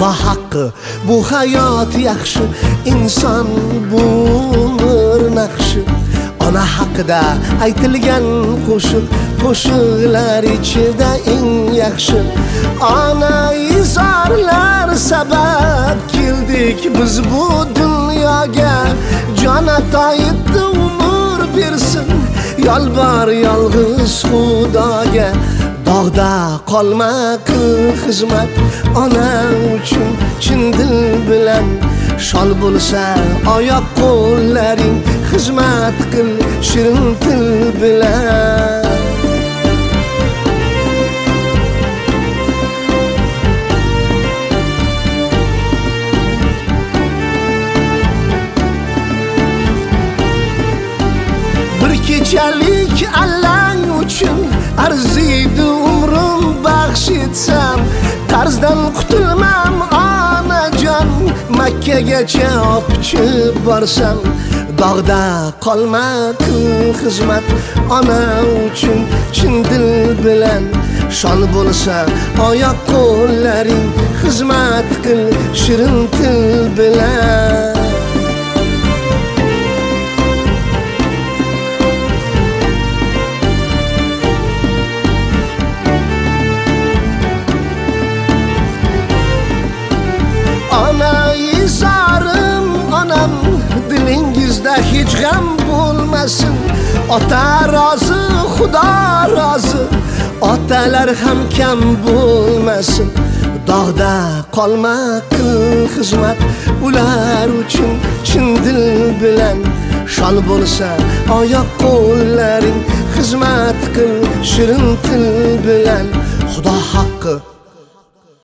Xudo haqqi bu hayot yaxshi, inson bu umr naqshi. Ona haqida aytilgan qo'shiqlar ichida eng yaxshi. Ona izorlar sabab keldik biz bu dunyoga. Jon ato etdi umr bersin, yolbor yolg'iz Xudoga. Dog'da qolma qil xizmat, ona uchun chin dil bilan. Shol bo'lsa oyoq qo'llaring, xizmat qil shirin til bilan. Bir kechalik Allang uchun arziydi umrim baxsh etsam. Qarzdan qutulmam onajon, Makkagacha opchib borsam. Dog'da qolma qil xizmat, ona uchun chin dil bilan. Shol bo'lsa oyoq qo'llaring, xizmat qil shirin til bilan. Onam dilingizda hech g'am bo'lmasin. Ota rozi, Xudo rozi, otalar ham kam bo'lmasin. Dog'da qolma qil xizmat, ular uchun chin dil bilan. Shol bo'lsa oyoq qo'llaring, xizmat qil shirin til bilan. Xudo